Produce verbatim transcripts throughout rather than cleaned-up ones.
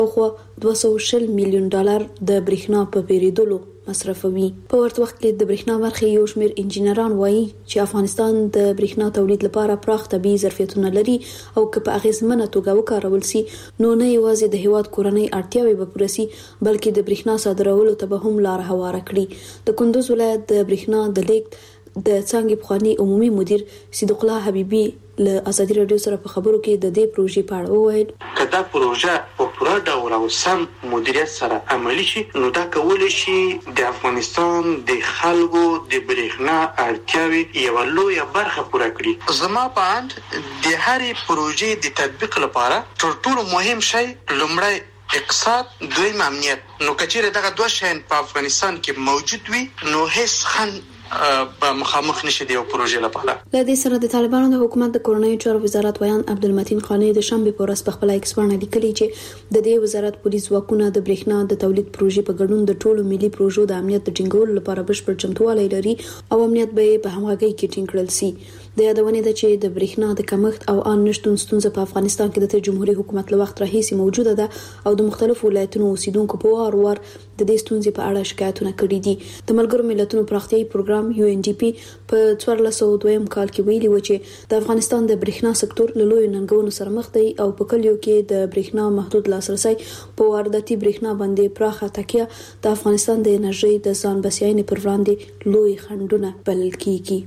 خو دوه سوه او شل میلیون ډالر د برېښنا په پیریدلو مصرفوي. په ورته وخت کې د برېښنا برخې یو شمېر انجینران وایي چې افغانستان د برېښنا تولید لپاره پراخ طبي ظرفیتونه لري او که په اغیزمنه توګه وکارول شي نو نه یوازې د هیواد کورنۍ اړتیاوې به پوره شي بلکې د برېښنا صادرولو ته به هم لار هواره کړي. د کندوز ولایت د برېښنا د لیږد د څانګې پخوانی عمومي مدیر صدیق الله حبیبي له ازادي رادیو سره په خبرو کې د دې پروژې په اړه وویل چې دا پروژه په پوره ډول او سم مدیریت سره عملي شي نو دا کولای شي د افغانستان د خلکو د برېښنا اړتیاوې یو لویه برخه پوره کړي. زما په اند د هرې پروژې د تطبیق لپاره تر ټولو مهم شی لومړی اقتصاد، دویم امنیت. نو کچېرې دغه دوه شیان په افغانستان کې موجود وي نو هیڅ خنډ په مخامخ نشي دی او پروژې لپاره. له دې سره د طالبانو د حکومت د کورنۍ چارو وزارت ویان عبدالمتین قانی د شنبه په ورځ په خپل ایکس باندې لیکلي چې د دې وزارت پولیس ځواکونه د برېښنا د تولید پروژې په ګډون د ټولو ملي پروژو د امنیت د ټینګولو لپاره بشپړ چمتووالی لري او امنیت به په همغږۍ کې ټینګ کړل شي. د یادونې ده چې د برېښنا د کمښت او ان نشټون ستونزه په افغانستان کې د جمهوریت حکومت له وخت راهیسې موجوده ده او د مختلفو ولایتونو اوسیدونکو په وار وار د دې ستونزې په اړه شکایتونه کړي دي. د ملګرو ملتونو پراختیایي پروګرام یو ان ډي پی په څوارلس سوه دویم کال کې ویلي و چې د افغانستان د برېښنا سکتور له لویو ننګونو سره مخ دی او په کلیو کې د برېښنا محدود لاسرسي په وارداتي برېښنا باندې پراخه تکیه د افغانستان د انرژي د ځان بسیاینې پر وړاندې لوی خنډونه بلل کیږي.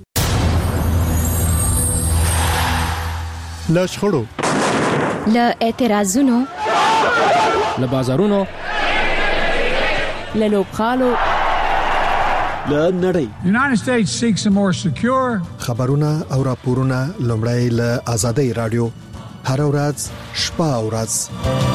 له شخړو، له اعتراضونو، له بازارونو، له لوبغالو، له نړۍ. United States seeks a more secure. خبرونه او راپورونه لومړی له آزادۍ رادیو هر ورځ شپه او ورځ.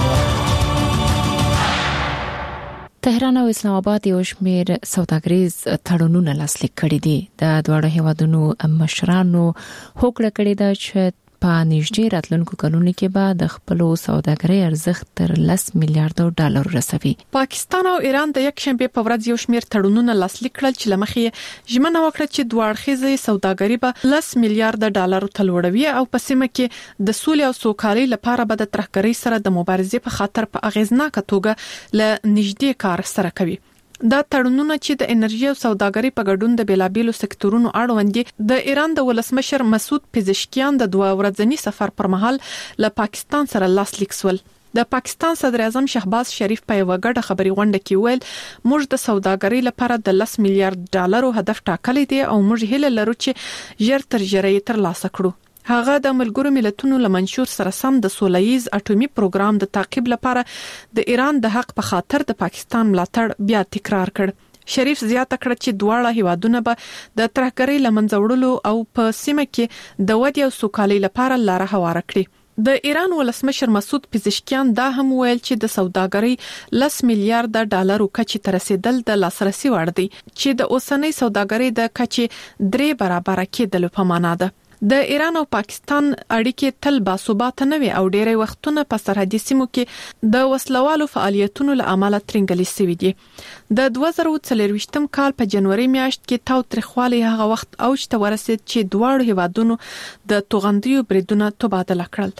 تهران او اسلام آباد یو شمېر سوداګریز تړونونه لاسلیک کړي دي. د دواړو هیوادونو مشرانو هوکړه کړې ده چې په نږدې راتلونکو کلونو کې به د خپل سوداګرۍ ارزښت تر لس میلیارډ ډالر رسوي. پاکستان او ایران د یک شنبه په ورځ یو شمېر تړونونه لاسلیک کړل چې لمخې ژمنه وکړه چې دوه اړخیزه سوداګري به لس میلیارډ ډالر ته لوړوي او په سیمه کې د سولې او سوکالۍ لپاره به د ترهګرۍ سره د مبارزې په خاطر په اغیزناکه توګه له نږدې کار سره کوي. دا تړونونه چې د انرژي او سوداګرۍ په ګډون د بیلابېلو سکتورونو اړوند دي د ایران د ولسمشر مسعود پزشکیان د دوه ورځني سفر پر مهال له پاکستان سره لاسلیک شول. د پاکستان صدر اعظم شهباز شریف په یو غټه خبري غونډه کې ویل موږ د سوداګرۍ لپاره د لس میلیارډ ډالرو هدف ټاکلی دی او موږ هیله لرو چې ژر تر ژره یې ترلاسه کړو. هغه د ملګرو ملتونو له منشور سره سم د سولهییز اټومي پروګرام د تعقیب لپاره د ایران د حق په خاطر د پاکستان ملاتړ بیا تکرار کړ. شریف زیاته کړه چې دواړه هیوادونه به د ترهګرۍ لمنځه وړلو او په سیمه کې د ودې او سوکالۍ لپاره لار هواره کړي. د ایران ولسمشر مسعود پزشکیان دا هم ویل چې د سوداګرۍ لس میلیارډ ډالرو کچې ته رسیدل د لاسرسي وړ دی چې د اوسنۍ سوداګرۍ د کچې درې برابر کېدل په معنا ده. د ایران او پاکستان اړیکې تل باثباته نه وي او ډېری وختونه په سرحدي سیمو کې د وسلوالو فعالیتونو له امله ترنګلې شوي دي. د دوه زره څلرویشتم کال په جنوري میاشت کې تاوتریخوالی هغه وخت اوج ته ورسید چې دواړو هیوادونو د توغندیو بریدونه تبادله کړل.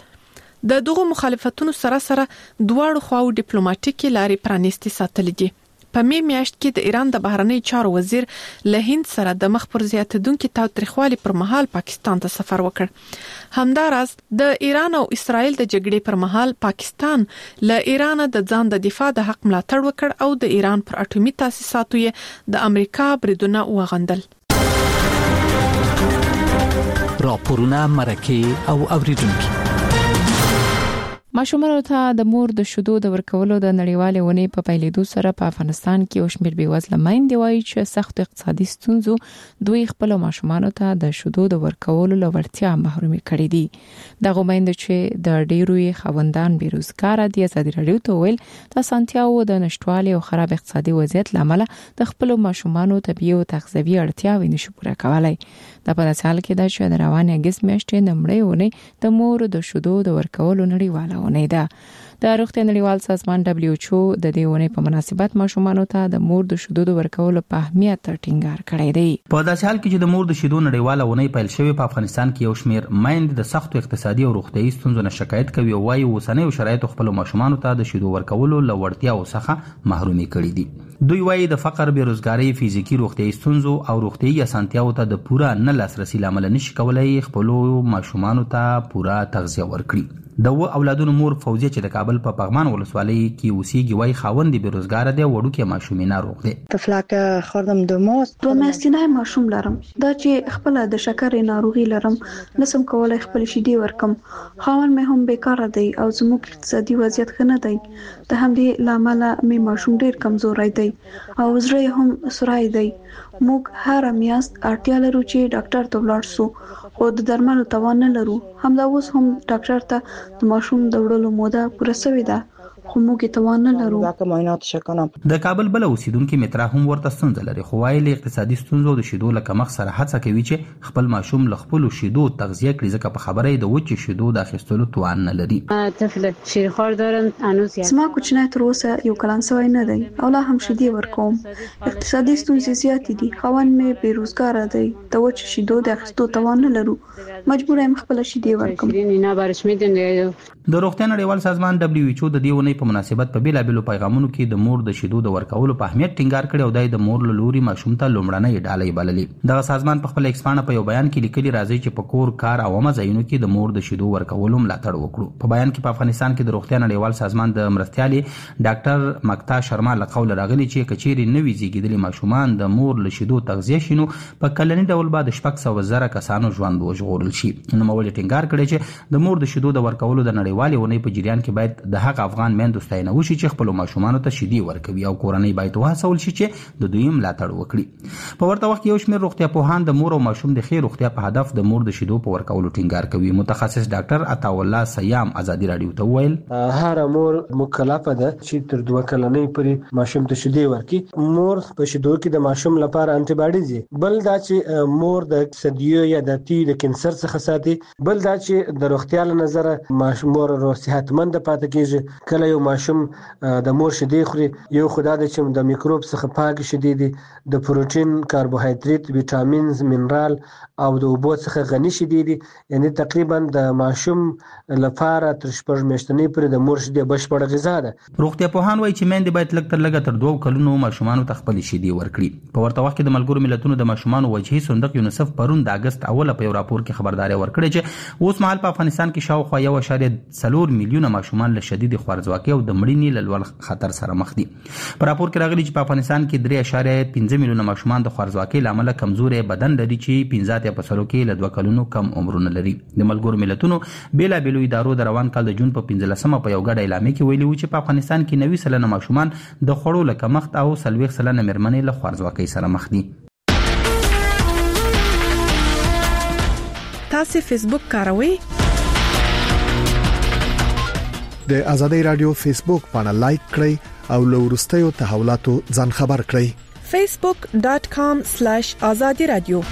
د دغو مخالفتونو سره سره دواړو خواو ډیپلوماټیکي لارې پرانیستې ساتلې دي. په می میاشت کې د ایران د بهرنی چارو وزیر له هند سره د مخ پر زیاتېدونکو تاوتریخوالي پر مهال پاکستان ته سفر وکړ. همداراز د ایران او اسرائیل د جګړې پر مهال پاکستان له ایران د ځان د دفاع د حق ملاتړ وکړ او د ایران پر اټومي تاسیساتو یې د امریکا بریدونه وغندل. راپورونه مرکه او اوریدونکو ماشومانو ته د مور د شیدو د ورکولو د نړیوالې ونې په پیلېدو سره په افغانستان کې یو شمېر بېوزله میندې وایي چې سخت اقتصادي ستونزو دوی خپل ماشومانو ته د شیدو د ورکولو له وړتیا محرومې کړې دي. دغه میندې چې د ډېرو یې خاوندان بیروزګاره دي ازادي راډیو ته ویل د اسانتیاوو د نشټوالي او خراب اقتصادي وضعیت له امله د خپل ماشومانو طبي او تغذیوي اړتیاوې نشي پوره کولای. د په داسې حال کې دا چې د روانې اګست میاشتې نمړې ونې د مور د شیدو د ورکولو نړیواله ونه ده. د روغتیا نړیوال سازمان دبليو ایچ او د دې ونې په مناسبت ماشومانو ته د مور د شیدو د ورکولو په اهمیت ټینګار کړی دی. په داسې حال کې چې د مور د شیدو نړیواله ونې پیل شوې په افغانستان کې یو شمېر میندې د سختو اقتصادي او روغتیايي ستونزو نه شکایت کوي او وايي اوسنیو شرایطو خپل ماشومانو ته د شیدو ورکولو له وړتیاو څخه محرومي کړي دي. دوی وايي د فقر، بیروزګارۍ، فزیکي روغتیايي ستونزو او روغتیايي اسانتیاو ته د پوره نه لاسرسي لامل نشي کولای خپل ماشومانو ته پوره تغذیه ورکړي. د و اولادونو مور فوزیه چې د کابل په پغمان ولسوالۍ کې اوسېږي وايي خاوند بیروزګار دی او وړوکی ماشومې ناروغ دی. طفلک خوردم دو ماست دوه میاشتنی ماشوم لرم. دا چې خپل د شکرې ناروغي لرم نسم کولای خپل شیدې ورکم. خاوند مې هم بیکاره دی او زموږ اقتصادي وضعیت ښه نه دی. د همدې لامل مې ماشوم ډیر کمزوري دی او زړه هم سورای دی. موږ هر میاشت اړتیا لرو چې ډاکټر ته ولاړ شو او د درملو توان نه لرو. همدا اوس هم ډاکټر ته د ماشوم د وړلو موده پوره شوې ده خو موږ توان نه لرو. د کابل بل اوسیدونکو مترا هم ورته ستونزه لري خو وايي له اقتصادي ستونزو د شیدو له کمښت سره هڅه کوي چې خپل ماشوم له خپل شیدو تغذیه کړي ځکه په خبره د وچ شیدو د اخیستلو توان نه لري. طفل شیرخوار دارم هنوز زما کوچنی تر اوسه یو کلن سوی نه دی او لا هم شیدې ورکوم. اقتصادي ستونزې زیاتې دي. خاوند مې بیروزګار دی. د وچ شیدو د اخیستلو توان نه لرو. مجبور یم خپل شیدې ورکوم. د روغتیا نړیوال سازمان دبليو ایچ او د دې ونې په مناسبت په بیلابېلو پیغامونو کې د مور د شیدو د ورکولو په اهمیت ټینګار کړی او د مور له لوري ماشوم ته لومړنۍ ډالۍ بللې. دغه سازمان په خپل ایکس پاڼه په یو بیان کې لیکلي راځي چې په کور، کار او عامه ځایونو کې د مور د شیدو ورکولو ملاتړ وکړو. په بیان کې په افغانستان کې د روغتیا نړیوال سازمان د مرستیالي ډاکټر مکتا شرما له قوله راغلي چې کچېری نوي زیږیدلي ماشومان د مور له شیدو تغذیه شینو په کلنی ډول بعد شپږ سوه زره کسانو ژوند وژغورل شي. نو مولي ټینګار کړی چې د مور د شیدو د ورکولو د نړیوالې ونې په جریان کې باید د هغه افغان میندو ستاینه وشي چې خپل ماشومانو ته شیدې ورکوي او کورنۍ باید وهڅول شي چې د دوی ملاتړ وکړي. په ورته وخت کې یو شمېر روغتیا پوهان د مور او ماشوم د ښې روغتیا په هدف د مور د شیدو په ورکولو ټینګار کوي. متخصص ډاکټر عطاالله سیام ازادي رادیو ته وویل هر مور مکلفه ده چې تر دوه کلنۍ پورې ماشوم ته شیدې ورکړي. مور په شیدو کې د ماشوم لپاره انټي باډیز دي. بل دا چې مور د اکسیدیو یا د تی د کینسر څخه ساتي. بل دا چې د روغتیا له نظره ماشوم مور رو صحتمند پاتې کیږي. کله یو ماشوم د مور شیدې خوري یو خدای د چې د میکروب څخه پاک شیدې دي د پروتین، کاربوهایډریټ، ویټامینز، منرال او د اوبو څخه غني شیدې دي. یعنی تقریبا د ماشوم لپاره تر شپږ میاشتنۍ پورې د مور شیدې بشپړه غذا ده. روغتیا پوهان وایي چې میندې باید لږ تر لږه تر دوه کلونو ماشومانو ته خپل شیدې ورکړي. په ورته وخت کې د ملګرو ملتونو د ماشومانو وجهي صندوق یونیسف پرون د اگست اوله په یو راپور کې خبرداري ورکړې چې اوس مهال په افغانستان کې شاوخوا یو اعشاریه څلور میلیونه ماشومان له شدید خوارځواکۍ او د مړینې له لوړ خطر سره مخ دي. په راپور کې راغلي چې په افغانستان کې درې اعشاریه پنځه میلیونه ماشومان د خوارځواکۍ له امله کمزوري بدن لري چې پنځه اتیا په سلو کې له دوه کلونو کم عمرونه لري. د ملګرو ملتونو بیلابېلو ادارو د روان کال د جون په پنځلسمه په یو ګډه اعلامیه کې ویلي و چې په افغانستان کې نوي سلنه ماشومان د خوړو له کمښت او څلوېښت سلنه مېرمنې له خوارځواکۍ سره مخ دي. تاسو فیسبوک کاروئ؟ د ازادۍ رادیو فیسبوک باندې لایک کړئ او له وروستیو تحولاتو ځان خبر کړئ. facebook dot com slash azadi radio.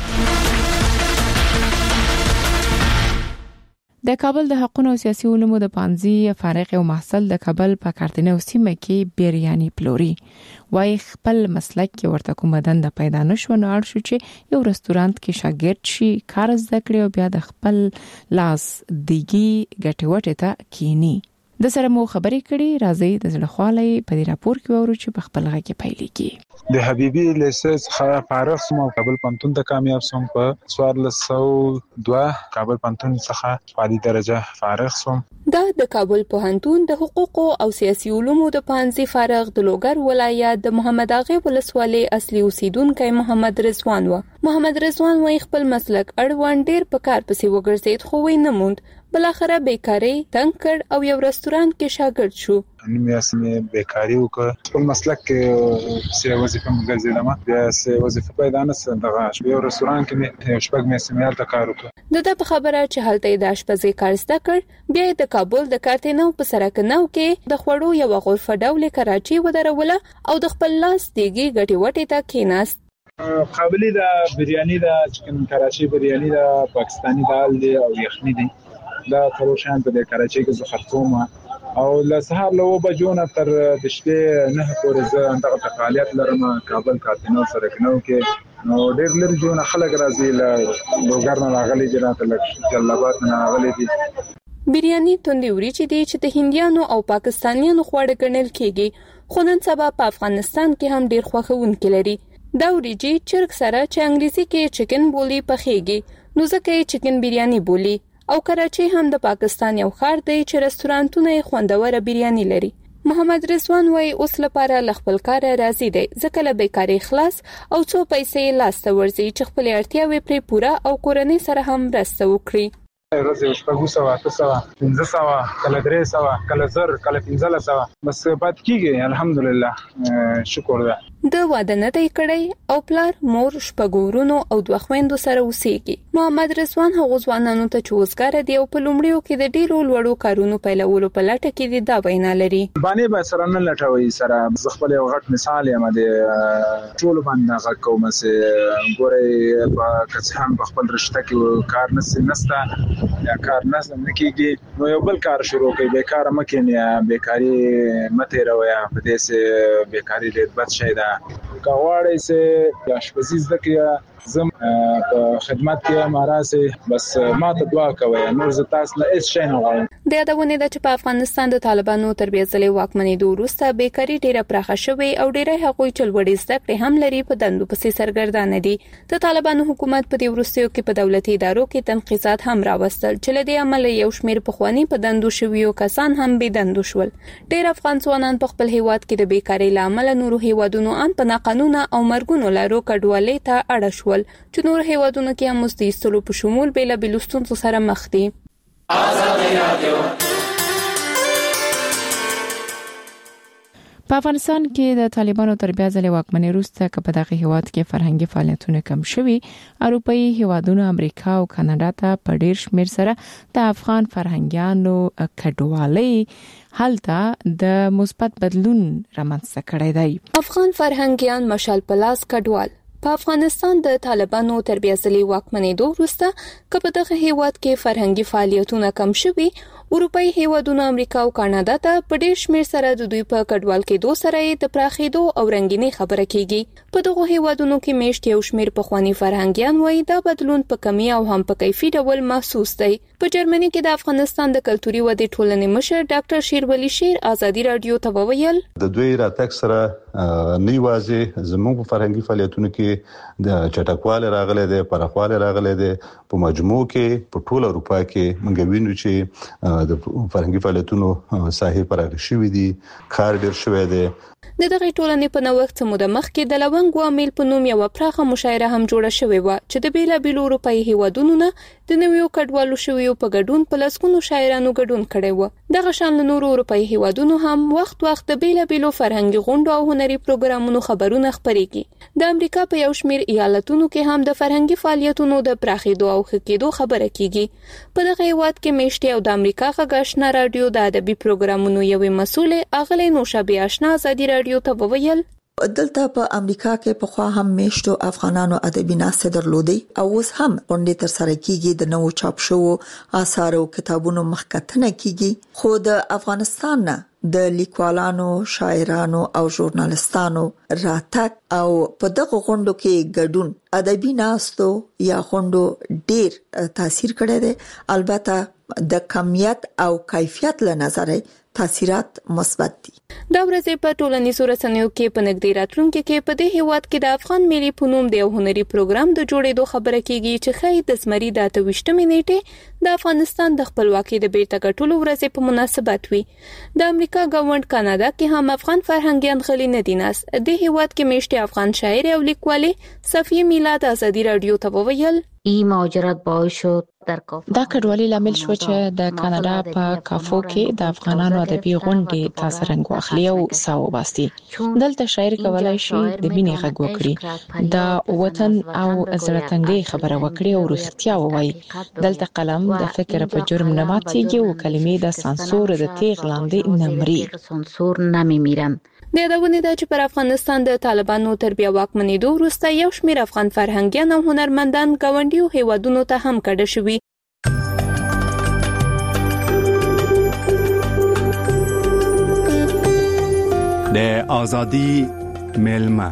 د کابل د حقوقو او سیاسي علومو د پانزي فارغ او محصل د کابل په کارتنه او سیمه کې بیریانی پلوري وای خپل مسلک کې ورته کوم دند پیدا نشو نه اړ شو چې یو رستورانت کې شاګرد شي کار زده کړي او بیا د خپل لاس دیګي ګټوټه ته کینی. د سره مو خبرې کړي راځي د زړخوالي په دې راپور کې ورو چې په خپل غږ کې پیلېږي. د حبيبي لیسنس فارغ سم کابل پنتون ته کامیاب سوم په څوارلس سوه دوه کابل پنتون څخه عالی درجه فارغ سوم. دا د کابل پوهنتون د حقوقو او سیاسي علومو د پانزي فارغ د لوګر ولایت د محمد اغه ولسوالۍ اصلي اوسیدونکو محمد رضوان و. محمد رضوان وای خپل مسلک اړوند ډیر په کار پسې وګرځید خو وای نه موند. بلاخره بیکاری تنگ کړ او یو رستورانت کې شاګرد شو. ان مې اسمه بیکاری وکړ خپل مسلک کې سه وظیفه مګرځیدم بیا سه وظیفه پیدا نه سم دغه یو رستورانت کې شپږ مې سیمه ته کار وکړ. د د خبره چې هلته د آشپزۍ کار زده کړ بیا د کابل د کارتنو په سرک نو کې د خوړو یو غرفه ډول کراچي ودروله او د خپل لاس دیګي غټي وټي ته کېناست. قابلی د بریانی د چکن کراچي بریانی د پاکستانی دال دی او یخنی دی دا ټول شان په کراچي کې زه خرڅوم او له سهار له بجو نه تر د شپې نه پورې زه دغه فعالیت لرم کابل کارتنو سره کنو کې نو ډېر لږ جون خلک راځي له لوګر نه راغلي جنات له جلابات نه راغلي دي. بریاني توندې وریجې دي چې د هندیانو او پاکستانیانو خواړه ګڼل کېږي خو نن سبا په افغانستان کې هم ډېر خوښونکي لري. دا وریجې چرګ سره چې انګلیسي کې چکن بولی پخېږي نو ځکه یې چکن بریاني بولی. او کراچي هم د پاکستان یو ښار دی چې رستورانتونه یې خوندوره بریاني لري. محمد رضوان وايي اوس لپاره ل خپل کار راضي دی ځکه له بیکاری خلاص او څو پیسې لاسته ورځي چې خپل اړتیاوې پرې پوره او کورنۍ سره هم مرسته وکړي. ورځې شپږ سوه اته سوه پنځه سوه کله درې سوه کله زر کله پنځلس سوه بس پات کیږي الحمدلله شکر ده. د واده نه دی کړی او پلار مور شپږ ورونو او دوه خويندو سره اوسېږي. محمد رضوان هغه ځوانانو ته چې وزګار دي او په لومړیو کې د ډیرو لوړو کارونو پیلولو په لټه کې دي دا وینا لري. باندې به سره نه لټوي سره ز خپل یو غټ مثال یم د ټول باندې غږ کوم چې ګوري په کڅ هم خپل رشته کې کار نسي نستا یا کار نه کېږي نو یو بل کار شروع کوي بیکار مکه نه بیکاری مته راویا په دې سه بیکاری ډېر بد شي ده. کاوړې سه یا شپزیز دکیا زم په خدمت کې ماراسه بس ما ته دعا کوي نور ز تاسو نه هیڅ شي نه غواړم. د یادونه ده چې په افغانستان د طالبانو تربیه ځلې واکمنۍ وروسته بیکاری ډیره پراخه شوې او ډیره هغوی چې وړي زده کړې هم لري په دندو پسې سرګردان دي. د طالبانو حکومت په دې وروستیو کې په دولتي ادارو کې تنقیزات هم راوستل چې لدې عمل یو شمیر پخوانی په دندو شویو کسان هم به دندو شول. ډیر افغان ځوانان په خپل هیواد کې د بیکاری لامل نورو هیوادونو ان په ناقانونه او مرګونو لارو کډوالۍ ته اړه شول چې نور هیوادونو کې هم مستیستلو په شمول بیل بلوستون سره مخ دي. په افغانستان کې د طالبانو تربیه ځلې واکمنۍ وروسته که په دغه هیواد کې فرهنګي فعالیتونه کم شوي اروپאי هیوادونو امریکا او کاناډا ته په ډیر شمیر سره د افغان فرهنګیانو کډوالۍ هلته د مثبت بدلون رامنځته کړی دی. افغان فرهنګیان مشال پلاس کډوال په افغانستان د طالبانو تربیه ځلې واکمنۍ وروسته که په دغه هیواد کې فرهنګي فعالیتونه کم شوي اروپאי هیوادونو امریکا او کاناډا ته په ډیر شمیر سره د دوی په کډوال کېدو سره د پراخېدو او رنګینی خبره کیږي. په دغه هیوادونو کې میشت یو شمیر پخوانی فرهنګیان وایي دا بدلون په کمی او هم په کیفي ډول محسوس دی. په جرمني کې د افغانستان د کلتوري ودې ټولنې مشر ډاکټر شیرولی شیر ازادي رادیو ته وویل د دوی راتګ سره نه یوازې زموږ په فرهنګي فعالیتونو کې د چټکواله راغلي دي پرخواله راغلي دي په مجموع کې په ټول اروپا کې موږ وینو چې د فرهنګي فعالیتونو ساحې پراخ شوې دي کار ډیر شوی دی. د دغه ټولنې په نوښت سمو د مخ کې د لونګ عامل په نوم یو پراخه مشاعره هم جوړه شوې و چې د بیلا بیلو اروپאי هیوادونو نه د نویو کډوالو شویو په ګډون په لسګونو شاعرانو ګډون کړي و. دغه شان نورو اروپאי هیوادونو هم وخت وخت د بیلا بیلو فرهنګي غونډو او هنري پروګرامونو خبرونه خپرېږي. د امریکا په یو شمیر ایالتونو کې هم د فرهنګي فعالیتونو د پراخېدو او ښه کېدو خبره کیږي. په دغه هیواد کې میشتي او د امریکا غږ رادیو د ادبي پروګرامونو یوې مسولې اغلې نوشابه آشنا ازادي رادیو ته وویل دلته په امریکا کې په خوا هم میشتو افغانانو ادبي ناسته درلودي او اوس هم غونډې تر سره کیږي د نوو چاپ شوو آثار او کتابونو مخکتنه کیږي خو د افغانستان نه د لیکوالانو شاعرانو او ژورنالستانو راتګ او په دغه غونډو کې ګډون ادبي ناستو یا غونډو ډیر تاثیر کړی دی. البته د کمیت او کیفیت له نظره تاثیرات مثبت دي. دا ورځې په ټولنیزو رسنیو کې په نږدې راتلونکي کې په دې هیواد کې د افغان ملي پونوم د هنري پروګرام د جوړېدو خبره کیږي چې خې د زمري د اته ویشتمې نیټه د افغانستان د خپلواکۍ د بیرته ګټلو ورځې په مناسبت وي. د امریکا ګاونډ کاناډا کې هم افغان فرهنګیان غلي نه دي ناس. د هیواد کې میشته افغان شاعر او لیکوالې صفیه میلاد ازادي رادیو ته وویل این مهاجرت باعث شد دا کډوالي لامل شو چې د کاناډا په کافو کې د افغانانو ادبي غونډې تاسو رنګ واخلي او ساو باسي. دلته شاعر کولای شي د بینې غږ وکړي د وطن او زړه خبره وکړي او رښتیا ووایي. دلته قلم د فکر په جرم نه ماتيږي او کلمې د سانسور د تیغ لاندې نه مري. سانسور نمیمیرن. د یادونه ده چې پر افغانستان د طالبانو تربیه واکمنۍ وروسته یو شمیر افغان فرهنګیان او هنرمندان ګاونډیو هیوادونو ته هم کډه شوي. د ازادي ملما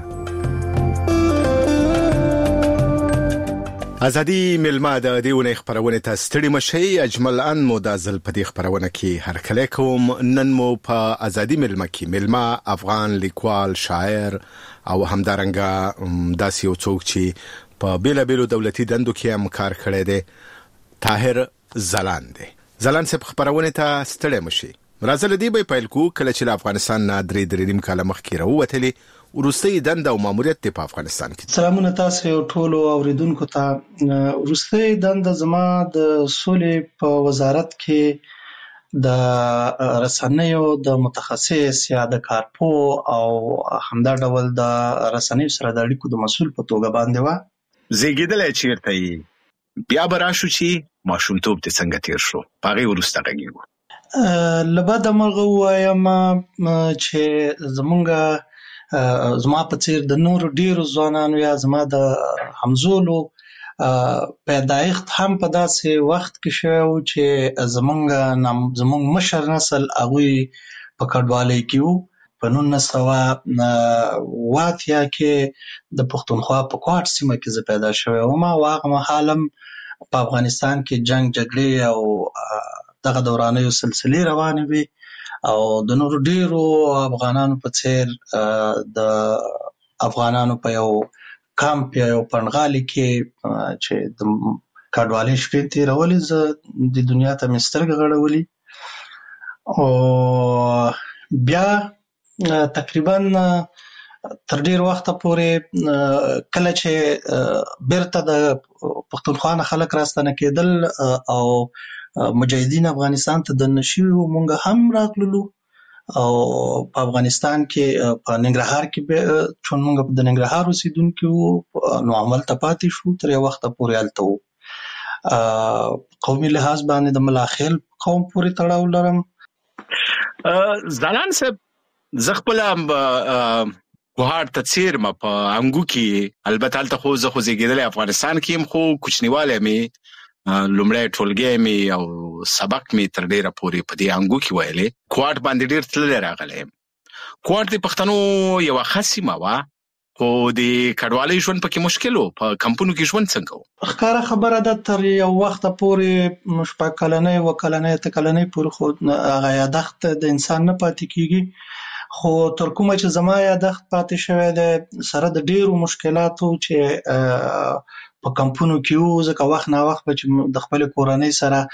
ازادي ملما د دیونه خبرونه ته ستړي مشي اجمل ان مدازل په دې خبرونه کې هر کله کوم نن مو په ازادي ملما کې ملما افغان لیکوال شاعر او همدارنګه داسې یو څوک چې په بیل بیلو دولتي دندو کې هم کار کړی دی طاهر زلان دی. زلان سپ خبرونه ته ستړي مشي راځل دی به پیل کو کله چې افغانستان نه درې درې نیم کاله مخکې راووتلې ورستۍ دنده او ماموریت په افغانستان کې. سلامونه تاسو ټولو اوریدونکو ته. ورستۍ دنده زما د سولې په وزارت کې د رسنیو د متخصص یا د کارپو او همدا ډول د رسنیو سره د اړیکو د مسؤل په توګه باندې و. زیږیدل چیرته بیا براشو چې ماشومتوب ته څنګه تیر شو پاره ورسته غږیږي. لبد مرغه وایم چې زمونږ زما په څیر د نور ډیرو ځوانانو یا زما د همزولو پیدایښت هم په داسې وخت کې شو چې زمونږ زمونږ مشر نسل هغوی په کډوالۍ کې وو. په نولس سوه اوه اتیا کې د پښتونخوا په کوټ سیمه کې زه پیدا شوی وم او هغه مهال هم په افغانستان کې جنگ جګړې او دغه دورانیو سلسلې روانې وي او د نورو ډیرو افغانانو په څیر د افغانانو په یو کامپ یا یو پنډغالي کې چې د کډوالۍ شپې تېرولې زه د دنیا ته مې سترګې غړولې او بیا تقریبا تر ډیر وخته پورې کله چې بیرته د پښتونخوا نه خلک راستنه کېدل او مجاهدین افغانستان ته د نشیو مونږ هم راغلو او په افغانستان کې په ننګرهار کې چون مونږ د ننګرهار اوسیدونکو نو عمل ته پاتې شو تر یو وخت پورې الته وو. قومي لحاظ باندې د ملاخیل قوم پورې تړاو لرم. زلان صاحب زخپل کوهار تفسیر ما په انګو کې البته الته خو زه خو زیږیدل افغانستان کې هم خو کوچنیواله مې لومړی ټولګی مې او سبق مې تر ډیره پورې په دې انګو کې ویلې. کوټ باندې ډیر تللی راغلی. کوټ د پښتنو یو خاصه ما وا خو د کډوالۍ ژوند پکې مشکل وو. په کمپونو کې ژوند څنګه وو؟ ښکاره خبره ده تر یو وخت پورې شپږ کلنۍ و کلنۍ ته کلنۍ پورې خو هغه یادښت د انسان نه پاتې کیږي خو تر کومه چې زما یادښت پاتې شوی دی سره د ډیرو مشکلاتو چې په کمپونو کې وو ځکه وخت نه وخت چې د خپل کورنۍ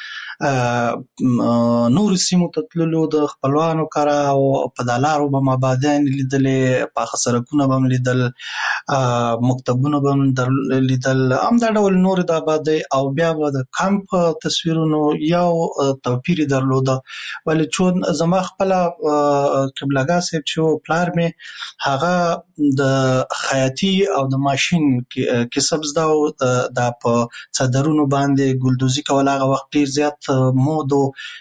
سره نور سیمو ته تللو د خپلوانو کره او په دلارو به مابادین لیدلې په سرکونه به لیدل مکتبونه به لیدل هم دا ډول نور د آبادی او بیا به د کمپ تصویرونو یو توپیر درلوده ولې چون زما خپل قبلګا صاحب چې پلار مې هغه د خیاطي او د ماشين کسب زده دا په صدرونو باندې ګلدوزي کول هغه وخت ډیر زیات مود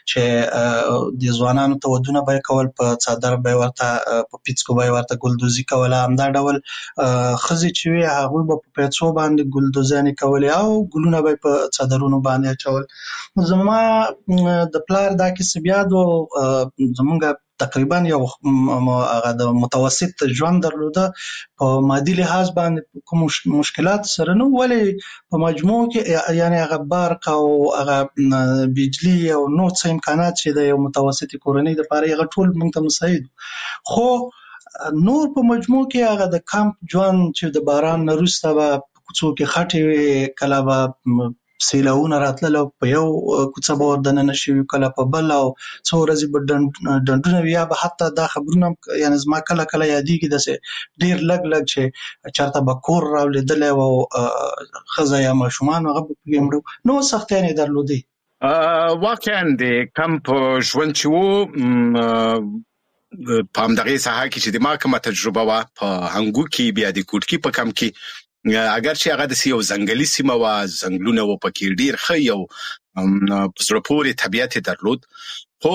چې د ځوانانو ته ودونه به کول په صدر به ورته په پیڅکو به ورته ګلدوزي کول هم دا ډول خزي چې وي هغه په پیڅو باندې ګلدوزانې کول او ګلونه به په صدرونو باندې اچول. زما د پلار دا کې بیا د زمونږ تقریبا یو هغه د متوسط ژوند درلوده په مادي لحاظ باندې کوم مشکلات سره نو ولې په مجموع کې یعنی هغه برق او هغه بجلی او نور څه امکانات چې د یو متوسط کورنۍ لپاره هغه ټول موږ ته مساعد خو نور په مجموع کې هغه د کمپ ژوند چې د باران نه وروسته به کوڅو کې خټې کله به سیلاونه راتلل په یو کوڅه به وردننه شوي کله په بل او څو ورځې به ډنډونه وي یا به حتی دا خبرونه یعنی زما کله کله یادېږي داسې ډېر لږ لږ چې چېرته به کور راولیدلی و او ښځه یا ماشومان هغه به پکې مړه نو سختیانې درلودې. واقعا د کمپ ژوند چې و په همدغې ساحه کې چې د ما کومه تجربه وه په هنګو کې بیا د کوټکي په کمپ کې اگر چې هغه د یو ځنګلي سیمه وه ځنګلونه وو پکې ډېر ښه یو په زړه پورې طبیعت یې درلود خو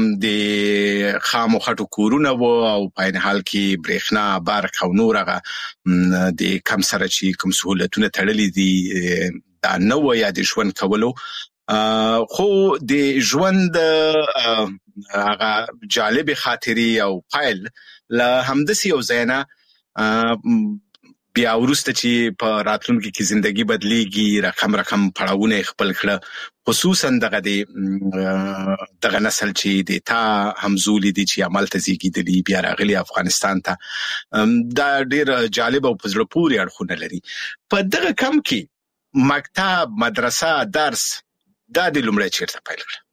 د خامو خټو کورونه وو او په عین حال کې برېښنا برق او نور هغه د کم سره چې کوم سهولتونه تړلي دي دا نه وه یا د ژوند کولو خو د ژوند هغه جالب خاطرې او پایل له همدسي یو ځای نه بیا ورسته چې په راتلونکي کې ژوندۍ بدلېږي رقم رقم پړاوونه خپل کړه خصوصا دغه د دغه نسل چې د تا همزولي دي چې عمل ته زیږیدلي بیا راغلي افغانستان ته دا ډیر جالب او په زړه پورې اړخونه لري. په دغه کم کې مکتب مدرسه درس دا د لومړی چیرته پیل کړ؟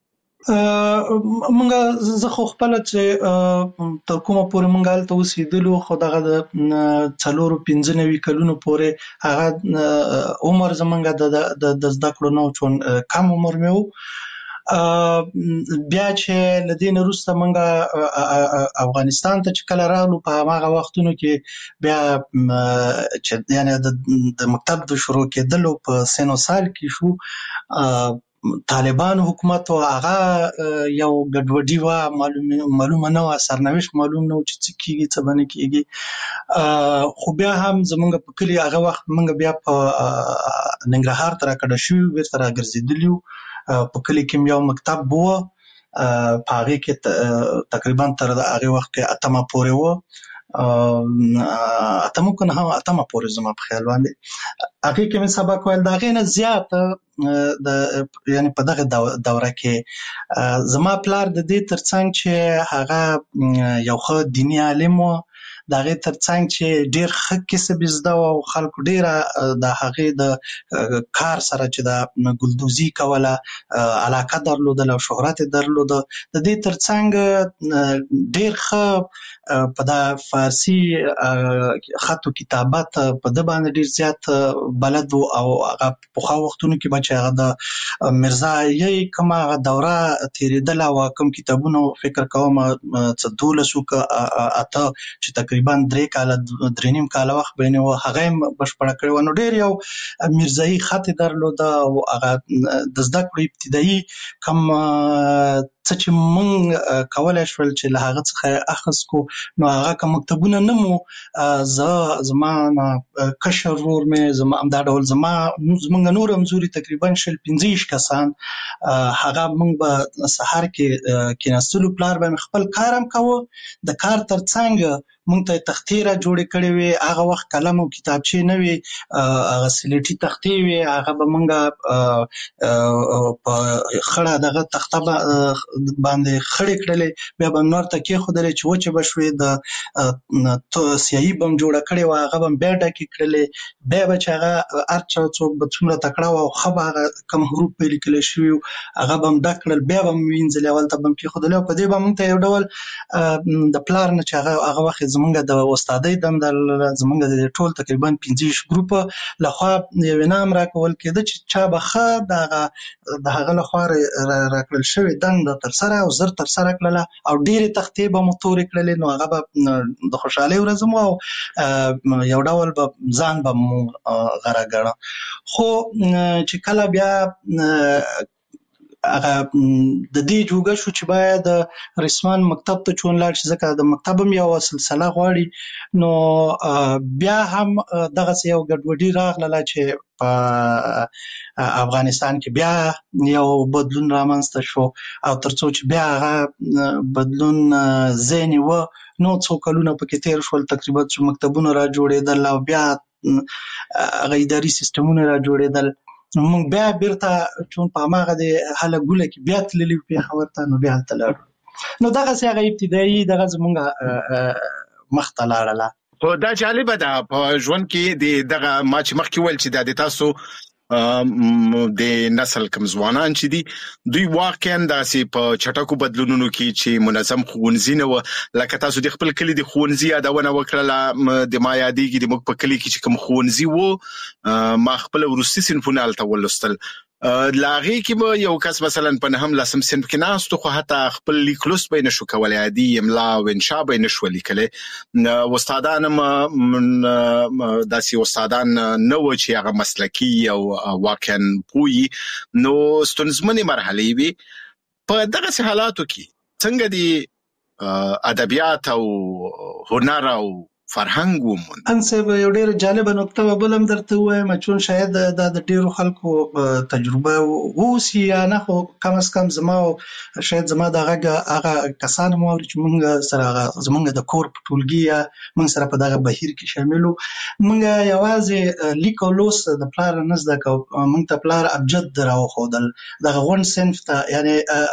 مونږه زه خو خپل چې تر کومه پورې مونږه هلته اوسېدلو خو دغه د څلورو پنځه نوي کلونو پورې هغه عمر زمونږه د د زده کړو نه و چون کم عمر مې و. بیا چې له دې نه وروسته مونږه افغانستان ته چې کله راغلو په هماغه وختونو کې بیا چې یعنې د مکتب د شروع کېدلو په سن و سال کې شو طالبان حکومت او هغه یو ګډوډي و معلومه معلومه نه و سرنوشت معلوم نه و چې څه کیږي څه باندې کیږي. خو بیا هم زمونږ په کلي هغه وخت مونږ بیا په ننګرهار ته راکډه شو بیرته راګرځېدلو په کلي کې یو مکتب و په هغه کې تقریبا تر هغه وخت کې اتمه پورې و اتمه کنه هم اتمه پورې زما په خیال باندې هغه کې مې سبق ویل دا غي نه زیات د یعنی په دغه دوره کې زما پلار د دې ترڅنګ چې هغه یو ښه دینی عالم و دا غي ترڅنګ چې ډیر ښه کسب زده او خلکو ډیر د هغه د کار سره چې د ګلدوزي کوله علاقه درلوده او شهرت درلوده د دې ترڅنګ ډیر ښه په د فارسی خط او کتابت په د باندې ډیر زیات بلد او هغه په خو وختونو کې بچ هغه د مرزا یې کومه دوره تیریدل او کوم کتابونو فکر کوم څه دولسو ک اته چې تقریبا درې کاله درې نیم کاله وخت بینه و هغه بشپړ کړو نو ډیر یو مرزایی خط درلوده او هغه د زده کړې ابتدایي کوم څه چې مونږ کولای شول چې له هغه څخه اخذ کو نو هغه کوم مکتبونه نه مو ز زما کشر ور مې زما دا ډول زما زمونږ نور همزوري تقریبا شل پنځه کسان هغه مونږ به سحر کې کیناستلو پلار به خپل کارم کوو د کار ترڅنګ مونږ ته تختې را جوړې کړې وي هغه وخت قلم او کتابچې نه وي هغه سلیټي تختې وي هغه به مونږ په خړه دغه تخته باندې خړې کړلې بیا به نور ته کې خودلې چې وچه بشوي د تو سیاهي بم جوړه کړې و هغه بم بیا ډکې کړلې بیا به چې هغه ارچا څوک به څومره تکړه او خبر هغه کم حروف په لیکل شوی هغه بم ډکړل بیا بم وینځل اول ته بم کې خودلې په دې بم ته یو ډول د پلار نه چې هغه هغه وخت زمونږ د استادۍ دم د زمونږ د ټول تقریبا پنځه ګروپ لخوا یو نام راکول کېده چې چا بخه د د هغه لخوا راکړل شوی دند تر سره او زر تر سره کړل او ډېری تختې به متور کړل نو هغه به د خوشحالي ورځ مو یو ډول به ځان به مو غره خو چې کله بیا هغه د دې جوګه شو چې باید رسمان مکتب ته چون لاړ شي ځکه د مکتبم یو سلسله غواړي نو بیا هم دغه یو ګډوډي راغله چې په افغانستان کې بیا یو بدلون رامنځته شو او ترڅو چې بیا هغه بدلون زینی و نو څو کلونه پکې تیر شول تقریبا چې مکتبونه را جوړېدل او بیا هغه اداري سیستمونه را جوړېدل مونږ بیا بیرته چون په هغه د حاله ګوله کې بیا تللی په خبرته نو بیا تلل نو دغه څنګه ابتدایي دغه زمونږه مخته لاړله. خو دا جالب ده په ژوند کې د دغه ما چې مخکې ویل چې د تاسو د نسل کم ځوانان چې دي دوی واقعا داسې په چټکو بدلونونو کې چې منظم ښوونځي نه و لکه تاسو د خپل کلی د ښوونځي یادونه وکړله د ما یادېږي د موږ په کلی کې چې کوم ښوونځي و ما خپل وروستي صنفونه هلته ولوستل لاغي کې به یو کس مثلا په نهم لسم صنف کې ناستو خو حتی خپل لیک لوست به نشو کولای عادي املا او انشاء به نشو لیکلی استادان داسې استادان نه و چې هغه مسلکي او واقعا پوي نو ستونزمنې مرحلې وي په دغه حالاتو کې څنګه دي ادبیات او هنر او فرهنګ ومون. ان سبا یو ډیر جالب نقطه بلم درته وایم چې شاید د ډیرو خلکو تجربه ووسی یا نه، خو کم از کم زما شاید زما دغه هغه کسان مو چې موږ سره زمونږ د کور په ټولګي یا موږ سره په دغه بهیر کې شاملو، موږ یوازې لیک او لوست د پلار نه زده کوو، موږ ته پلار ابجد راوښودل دغه غون صنف ته، یعنی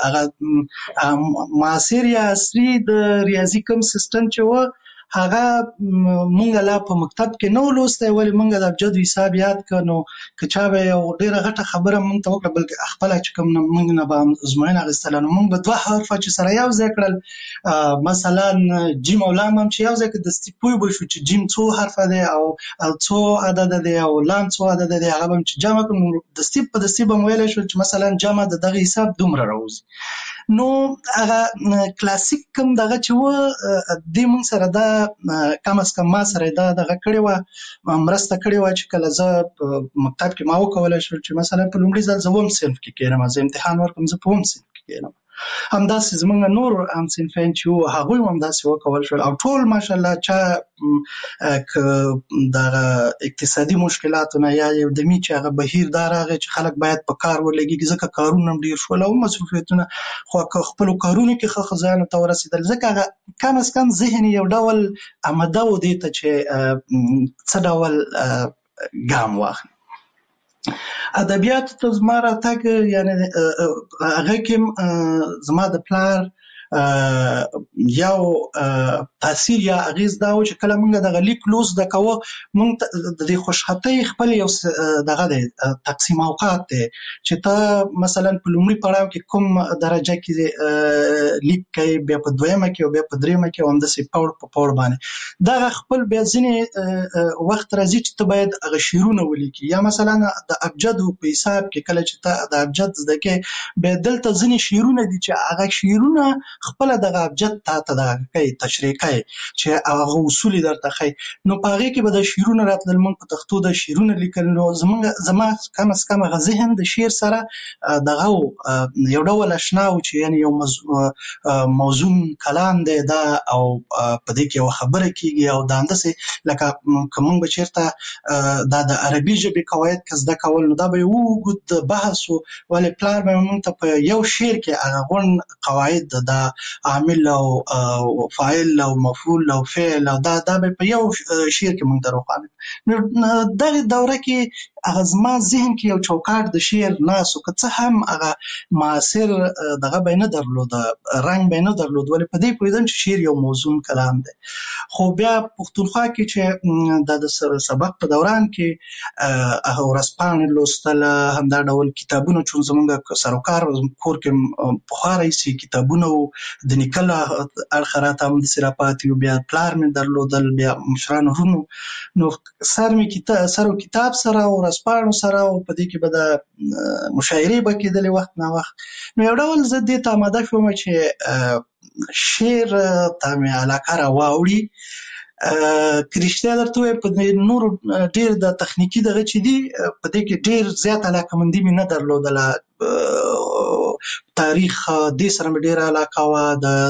هغه معاصر یا عصري د ریاضي کوم سیستم چې و هغه مونږ لا په مکتب کې نو لوسته، ولی مونږ د ابجد حساب یاد کړو که چا به یو ډیره غټه خبره مونږ ته وکړه بلکې خپل چې کوم مونږ نه به ازموینه اخیستله نو مونږ به دوه حرفه چې سره یو ځای کړل، مثلا جیم او لام هم چې یو ځای کې دستي پوه به شو چې جیم څو حرفه دی او څو عدد دی او لام څو عدد دی، هغه به چې جمع کړو دستي په دستي به مو ویلی شو چې مثلا جمع د دغه حساب دومره راوځي. نو هغه کلاسیک کوم دغه چې و دې مونږ سره دا کم از کم ما سره دا دغه کړې وه مرسته کړې وه چې کله زه په مکتب کې ما وکولی شو چې مثلا په لومړي ځل زه اووم صنف کې کښېنم، زه امتحان ورکړم زه په اووم صنف کې کښېنم، همداسې زمونږ نور هم صنفین چې وو هغوی هم همداسې وکول شول او ټول ماشاءالله چا که دغه اقتصادي مشکلاتو نه یا یو دمي چې هغه بهیر دا راغی چې خلک باید په کار ولګېږي ځکه کارونه هم ډېر شول او مصروفیتونه، خو که خپلو کارونو کې ښه ځایونو ته ورسېدل ځکه هغه کم از کم ذهن یو ډول آماده و دې ته چې څه ډول ګام واخلي. ادبیاتو ته زما راتګ یعنی هغه کې زما د پلار یو تاثیر یا اغیز دا و چې کله مونږ دغه لیک لوست زده کوو مونږ د دې خوشخطۍ خپل یو دغه دی تقسیم اوقات دی چې ته مثلا په لومړي پړاو کې کوم درجه کې لیک کوي، بیا په دویمه کې او بیا په دریمه کې او همداسې پوړ په پوړ باندې دغه خپل بیا ځینې وخت راځي چې ته باید هغه شعرونه ولیکي یا مثلا د ابجدو په حساب کې کله چې ته د ابجد زده کوې بیا دلته ځینې شعرونه دي چې هغه شعرونه خپل دغه ابجد ته ته دغه کوي تشریح کوي چې هغه اصول درته ښیي، نو په هغې کې به د شعرونه راتلل، موږ په تختو د شعرونه لیکل، نو زموږ زما کم از کم هغه ذهن د شعر سره دغه یو ډول اشنا و چې یعنې یو موزون کلام دی دا او په دې کې یوه خبره کېږي او دا همداسې لکه که موږ به چېرته دا د عربي ژبې قواعد که زده کول نو دا به یو اوږد بحث و، ولې پلار به موږ ته په یو شعر کې هغه غونډ قواعد د عامل او فاعل او مفعول او فعل او دا دا به په یو شعر کې موږ ته روښانه. نو دغه دوره کې هغه زما ذهن کې یو چوکاټ د شعر ناست و، که څه هم هغه معاصر دغه به یې نه درلود، رنګ به یې نه درلود، ولې په دې پوهېدم چې شعر یو موزون کلام دی. خو بیا پښتونخوا کې چې دا د سبق په دوران کې هغه ورځپاڼې لوستل، همدا ډول کتابونه چې زموږ سروکار کور کې پخوا راهیسې کتابونه و د نیکه له اړخه راته همداسې راپاتې وو، بیا پلار مې درلودل، بیا مشرانو ورونو، نو سر مې سر و کتاب سره او ورځپاڼو سره او په دې کې به د مشاعرې به کېدلې وخت نه وخت، نو یو ډول زه دې ته آماده شوم چې شعر ته مې علاقه راواوړي. که رښتیا درته ووایم په نورو ډېر د تخنیکي دغه چې دي په دې کې ډېر زیات علاقهمندي مې نه درلودله، تاریخ دې سره مې ډېره علاقه وه،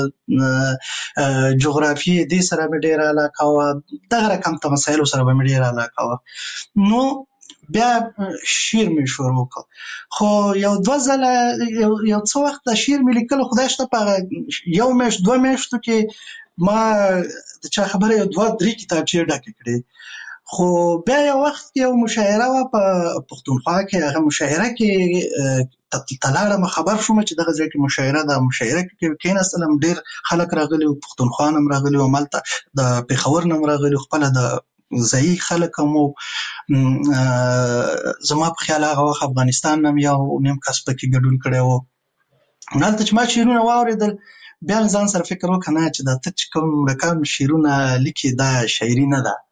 د جغرافیې دې سره مې ډېره علاقه وه، دغه رقم ته مسایلو سره به مې ډېره علاقه وه. نو بیا شعر مې شروع کړ، خو یو دوه ځله یو یو څه وخت د شعر مې لیکلو، خدای شته په یو میاشت دوه میاشتو کې ما د چا خبره یو دوه درې کتابچې ډکې کړې. خو بیا یو وخت یو مشاعره وه په پښتونخوا کې، هغه مشاعره کې ته لاړم، خبر شوم چې دغه ځای کې مشاعره ده، مشاعره کې کېناستلم، ډېر خلک راغلي وو، پښتونخوا نه هم راغلي وو، همالته د پېښور نه هم راغلي وو، خپله د ځایي خلک هم وو، زما په خیال هغه وخت افغانستان نه هم یو نیم کس پکې ګډون کړی وو. هلته چې ما شعرونه واورېدل بیا مې ځان سره فکر وکړ نه چې دا ته چې کوم رقم شعرونه لیکې دا شاعري نه ده،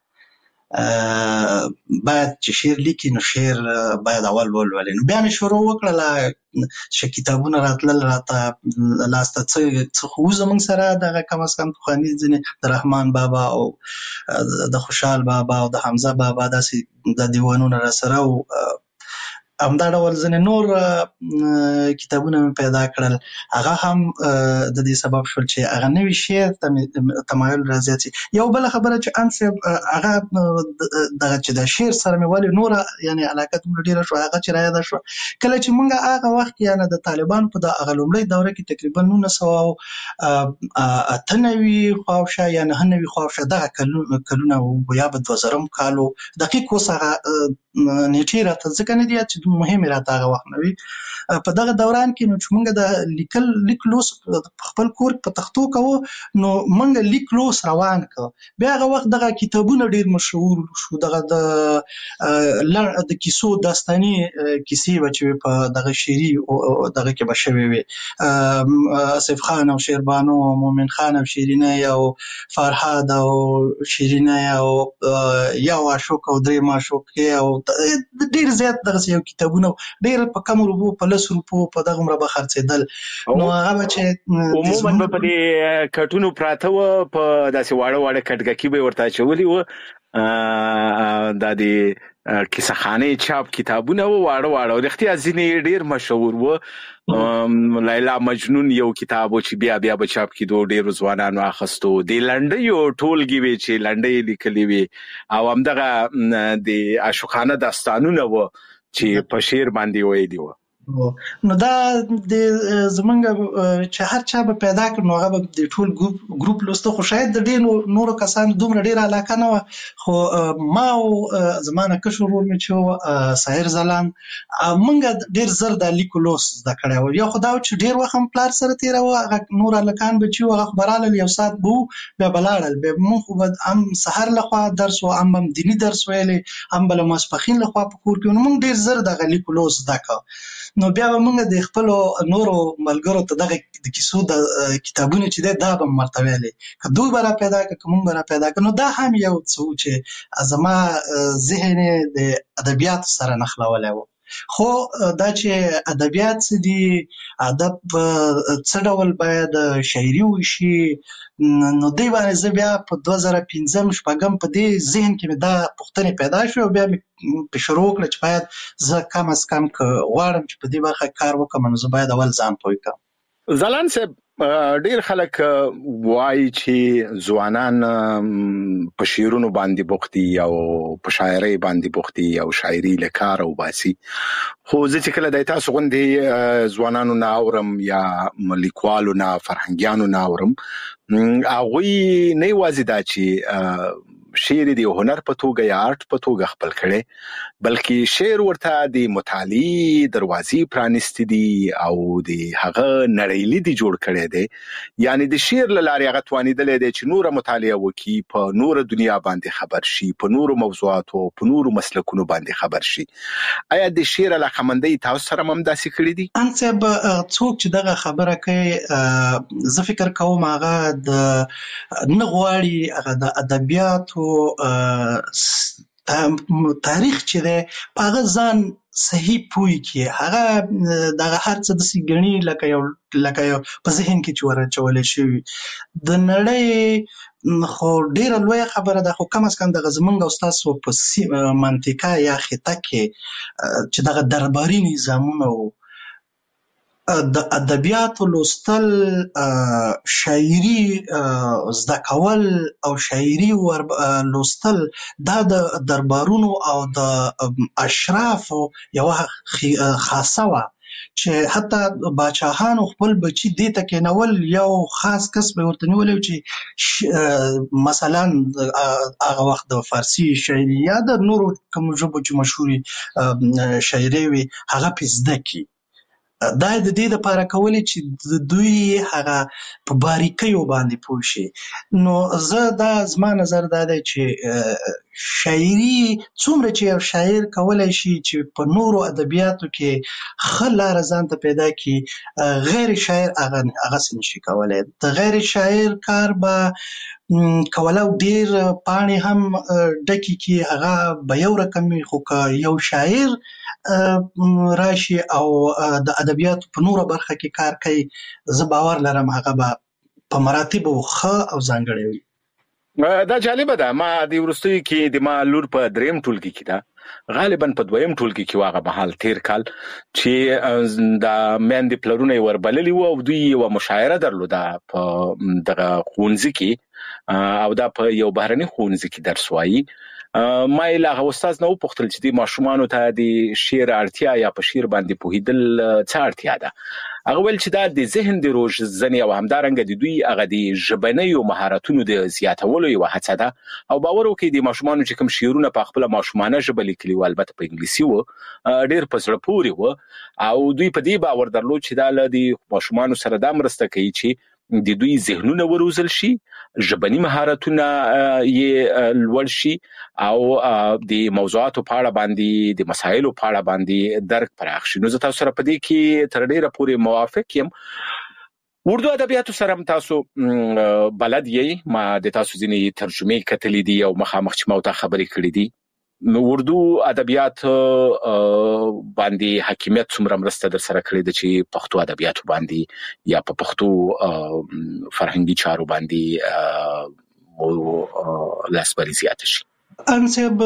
باید چې شعر لیکي نو شعر باید اول ولولې. نو بیا مې شروع وکړله چې کتابونه راتلل راته لاسته، څه خو زموږ سره دغه کم از کم پخواني ځینې د رحمان بابا او د خوشحال بابا او د حمزه بابا داسې د دیوانونه را سره و، همدا ډول ځنې نور کتابونه پیدا کړل، هغه هم د دې سبب شول چې هغه نوی شعر تمایل راځي. یو بل خبره چې ان صاحب هغه دغه چې د شعر سره مې ولې نور یعنی علاقه دومره ډیره شو، هغه چې راياده شو کله چې موږ هغه وخت یعنی د طالبان په د هغه لومړۍ دوره کې تقریبا نولس سوه اته نوي خواوشا یا نهه نوي خواوشا دغه کلونه یا به دوه زرم کالو دقیق اوس هغه نیټې راته ځکه نه دي چې مهمې راته هغه وخت نه وي. په دغه دوران کې نو چې موږ د لیکل لیک لوس خپل کور په تختو کوو نو موږ لیک لوس روان کړ. بیا هغه وخت دغه کتابونه ډیر مشهور شو، دغه د د کیسو داستاني کیسې به چې په دغه شعري دغه کې به شوې وي، آصف خان او شیربانو، مومن خان او شیرینه او فرهاد او شیرینه او یو عاشق او درې معشوق او ډیر زیات دغه یو کتابونه ډیر په کم روپو په لس روپو په دغه عمره به خرڅېدل. نو هغه چې عموما په دې کټونو پراته و په داسې واړه واړه کټګکی به ورته چولي و د دې کیسه خانه چاپ کتابونه و واړه واړه رښتیا ځینې ډیر مشهور و. لیلا مجنون یو کتاب و چې بیا بیا به چاپ کېدو، ډیرو ځوانانو اخیستو. د لنډیو ټولګې وې چې لنډۍ لیکلې وې او همدغه د عاشقانه داستانونه و چې په شعر باندې ویلي و. نو دا د زمونږ چې هر چا به پیدا کړ نو هغه به د ټول ګروپ لوسته، خو شاید د ډېر نورو کسانو دومره ډېره علاقه نه وه. خو ما او زما نه کشر ورور مې چې و ساحر ځلاند موږ ډېر زر د لیکو لوست زده کړی و. یو خو دا و چې ډېر وخت هم پلار سره تېراوه، هغه نور هلکان به چې و هغه خو به رالل یو ساعت به و بیا به لاړل. بیا موږ خو به هم سهار لخوا درس و هم هم دیني درس ویلی هم به له ماسپښین لخوا په کور کې. نو موږ ډېر زر دغه لیکو لوست زده کړه. نو بیا به موږ د خپلو نورو ملګرو ته دغه د کیسو د کتابونه چې دی دا به مو ورته ویلې، که دوی به را پیدا کړه که موږ به را پیدا کړه. نو دا هم یو څه و چې زما ذهن یې د ادبیاتو سره نښلولی و. خو دا چې ادبیات څه دي، ادب څه ډول باید شاعري وشي، نو دی باندې زه بیا په دوه زره پنځم شپږم په دې ذهن کې مې دا پوښتنې پیدا شوې او بیا مې په شروع وکړه چې باید زه کم از کم که غواړم چې په دې برخه کار وکړم نو زه باید اول ځان پوه کړم. ځلاند صاحب ډیر خلک وایي چې ځوانان په شعرونو باندې بوخت دي او په شاعرۍ باندې بوخت دي او شاعري له کار وباسي، خو زه چې کله د تاسو غوندې ځوانانو نه اورم یا لیکوالو نه فرهنګیانو نه اورم، هغوی نه یوازې دا چې شعر دی هنر په توګه یا آرټ په توګه خپل کړي، بلکې شعر ورته د مطالعې دروازې پرانیستې دي او د هغه نړۍ دی جوړ کړي دي. یعنی د شعر له لارې هغه توانیدلې دي چې نور مطالعه وکړي، په نور دنیا باندې خبر شي، په نور موضوعاتو په نور مسلکونو باندې خبر شي. آیا د شعر علاقمندۍ تاسو سره هم داسې کړي دي؟ ان صاحب څوک چې دغه خبره کوي زه فکر کوم هغه د نه غواړي هغه د ادبیاتو تاریخ چې دی په هغه ځان صحیح پوی کې هغه دغه هر څه داسې ګڼي لکه یو لکه یو په ذهن کې چې ورچولی شوي. د نړۍ خو ډیره لویه خبره ده، خو کم از کم دغه زمونږ او ستاسو په منطقه یا خطه کې چې دغه درباري نظامونه و، د ادبیاتو لوستل، شاعري زده کول او شاعري لوستل دا د دربارونو او د اشرافو یوه خاصه وه چې حتی باچاهانو خپل بچي دې ته کېنول، یو خاص کس به ورته نیولی چې مثلا هغه وخت د فارسي شاعري یا د نورو کومو ژبو چې مشهورې شاعرۍ وي هغه پې زده کړي. دا د دې لپاره کولی چې د دوی هغه په باریکیو باندې پوه شي. نو زه دا زما نظر دا دی چې شاعري څومره چې یو شاعر کولی شي چې په نورو ادبیاتو کې ښه لاره ځان ته پیدا کړي، غیر شاعر هغه هغسې نشي کولی. د غیر شاعر کار به کولو ډېر پاڼې هم ډکې کړي، هغه به یو رقم وي، خو که یو شاعر راشي او د ادبیاتو په نوره برخه کې کار کوي، زه باور لرم هغه به په مراتبو ښه او ځانګړی وي. دا جالبه ده. ما د ورستوي کې د ما لور په دریم ټولګي کې ده، غالبا په دویم ټولګي کې واغه مهال تیر کال چې د مېندې پلرونه وربللی وو او دوی یو مشاعره درلوده په دغه خونځي کې او دا په یو بهرني خونځي کې درس وایي. ما له استاد نو پوښتل چې د ماشومانو ته د شعر اړتیا یا په شعر باندې پوهیدل څه اړتیا ده. هغه ول چې دا د ذهن د روزنې او همدارنګه د دوی هغه د ژبنیو مهارتونو د زیاتولو یو هڅه ده او باور وکړئ د ماشومانو چې کوم شعرونه په خپل ماشومانه ژبه لیکلي ول البته په انګلیسي وو ډېر په زړه پورې وو او دوی په دې باور درلود چې دا له د ماشومانو سره د مرسته کوي چې د دوی ذهنونه وروزل شي، ژبني مهارتونه یې لوړ شي او د موضوعاتو په اړه باندې د مسایلو په اړه باندې درک پراخ شي. نو زه تاسو سره په دې کې تر ډیره پورې موافق یم. اردو ادبیاتو سره تاسو بلد یې، ما د تاسو ځینې ترجمې کتلې دي او مخامخ چې ما ته خبرې کړې دي. نو اردو ادبیات باندې حکیمیت څومره مرسته در سره کړې ده چې پښتو ادبیاتو باندې یا په پښتو فرهنګي چارو باندې مو لاسبري زیات شي؟ انسب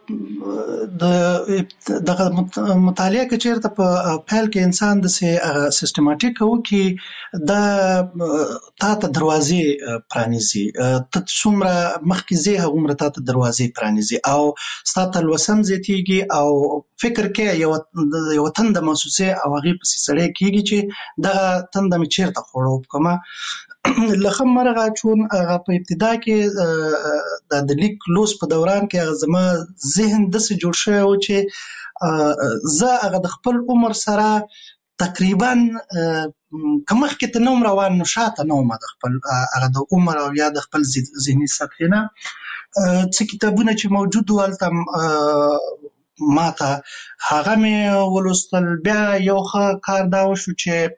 د دغه مطالعه کې چیرته په پیل کې انسان د سیستماتیک او کې د تاسو دروازې پرانیزي، ته څومره مخکې زی هغه تاسو دروازې پرانیزي او ستاسو لوسم زیاتیږي او فکر کې یو یو تند محسوسه او هغه په سړی کېږي چې د تند می چیرته خورو کومه لخم مرغه چون هغه په ابتدا کې د لیک لوس په دوران کې هغه زما ذهن داسې جوړ شوی و چې زه هغه د خپل عمر سره تقریبا کمخ کې ته نوم روان نو شاته نوم د خپل هغه د عمر او یا د خپل ذهني سطح نه څه کتابونه چې موجود ولته ماته هغه مې ولوستل. بیا یو ښه کار دا وشو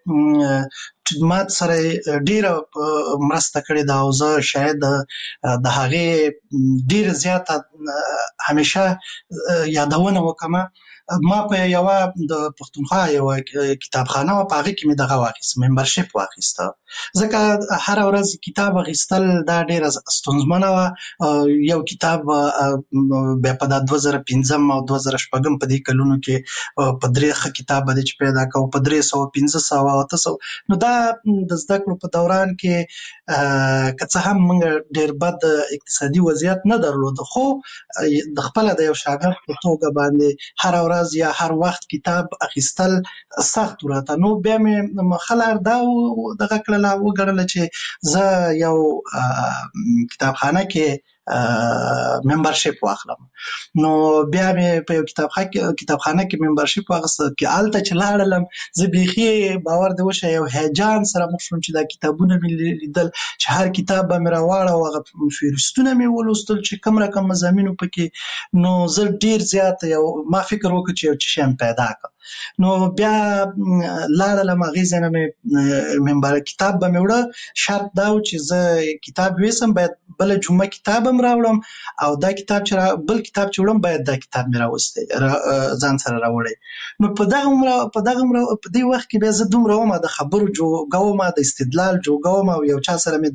چې مات سره ډیره مرسته کړې ده او زه شاید د هغې ډیره زیاته همیشه یادونه وکړم. ما په یو د پښتونخوا یو کتابخانه و په هغه کې مې دغه واخیست، ممبرشپ واخیسته، ځکه هر ورځ کتاب اخیستل دا ډیره ستونزمنه وه. یو کتاب بیا په دا دوه زره پنځم او دوه زره شپږم په دې کلونو کې په درې ښه کتاب باندې چې پیدا کوو په درې سوه پنځه سوه اته سوه نو دا د زده کړو په دوران کې که څه هم موږ ډېر بد اقتصادي وضعیت نه درلود، خو د خپله د یو شاګرد په توګه باندې هر ورځ یا هر وخت کتاب اخیستل سخت راته. نو بیا مې خلار دا دغه کړله وګڼله چې زه یو کتابخانه کې ممبرشپ واخلم. نو بیا مې په یو کتابخانه کتابخانه کې ممبرشپ واخیسته چې هلته چې لاړلم زه بیخي باور دې وشه یو هیجان سره مخ شوم چې دا کتابونه مې لیدل چې هر کتاب به مې راواړه او هغه فهرستونه مې ولوستل چې کوم رقم مضامینو پکې. نو زه ډېر زیات یو ما فکر وکړ چې یو څه شی پیدا کړم. نو بیا لاړلم هغې ځای نه مې ممبر کتاب به مې وړه، شرط دا و چې زه کتاب ویسم باید بله جمعه کتاب هم راوړم او دا کتاب چې بل کتاب چې وړم باید دا کتاب مې راوستی ځان سره راوړی. نو په دغه عمره په دغه عمره په دې وخت کې بیا زه دومره وم د خبرو جوګه وم، د استدلال جوګه وم او یو چا سره مې